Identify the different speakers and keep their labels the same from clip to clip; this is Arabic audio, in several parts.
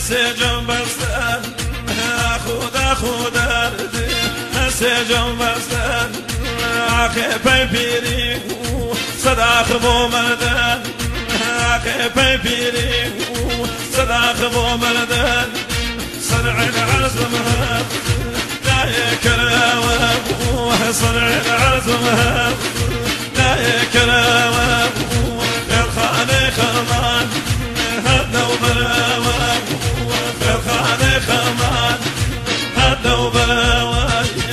Speaker 1: هسجم بستان خود دردی هسجم بستان آخه پیری صداق بو مردن آخه پیری صداق بو مردن صنع العزم لا يكرم صنع العزم لا يكرم الخاني خمان هدنا وبراوة الخاني خمان هدنا وبراوة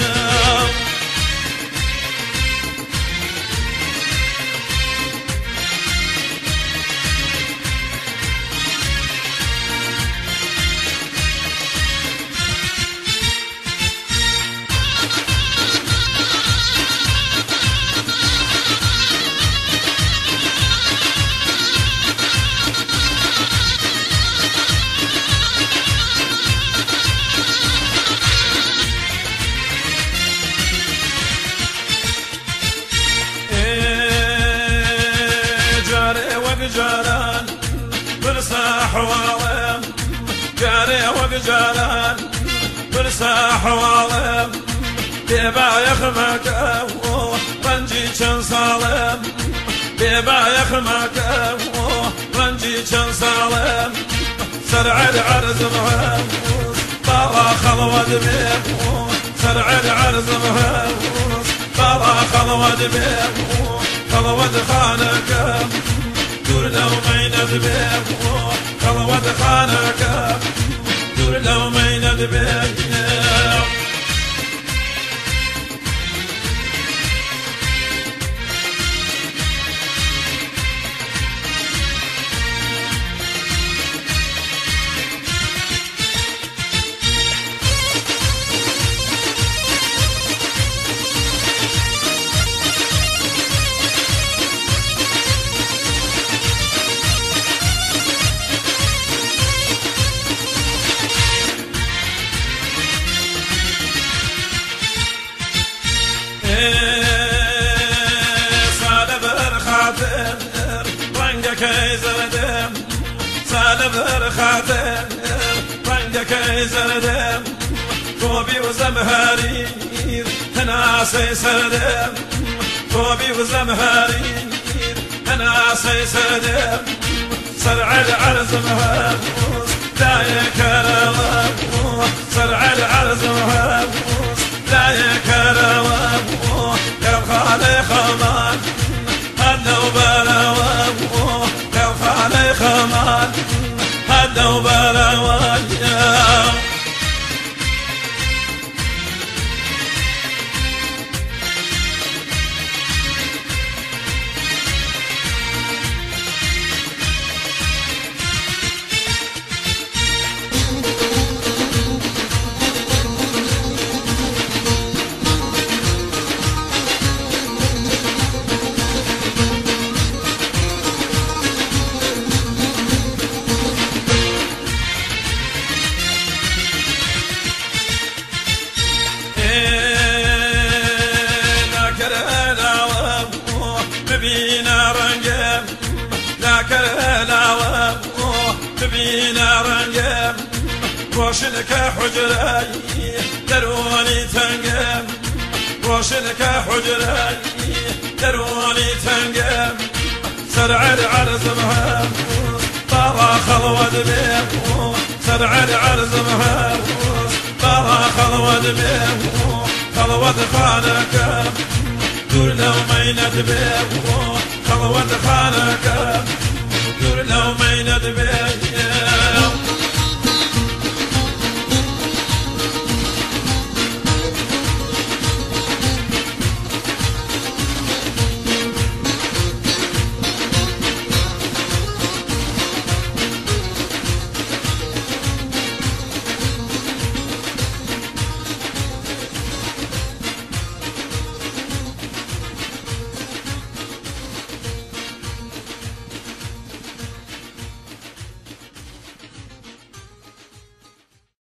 Speaker 1: جاران برساح وعظم جاري وبجاران برساح وعظم بيبا يخمك رنجي كان صالم بيبا يخمك رنجي كان صالم سرع العرز مهوس طارا خلوة دبيب سرع العرز مهوس طارا خلوة دبيب خلوة خانك دور لو ما يندبك خلوة خانك دور لو ما يندبك كيزردم سالب خاطر رنگك كيزردم توبي وزمهري انا سيسردم توبي وزمهري انا سيسردم سرع العرز مهوس لا يكرم سرع العرز مهوس لا يكرم يا الخالق خمان هدنا وبراوة يا الخالق خمان هدنا وبراوة ببينا رنجم ذاك الهلاوة ببينا رنجم روشنك حجري دروني تنقم روشنك حجري دروني تنقم سرع العرز مهوس طارا خلوة دبيب سرع العرز مهوس طارا خلوة دبيب خلوة خانك دور لو ما يندبك خلوة خانك دور لو ما يندبك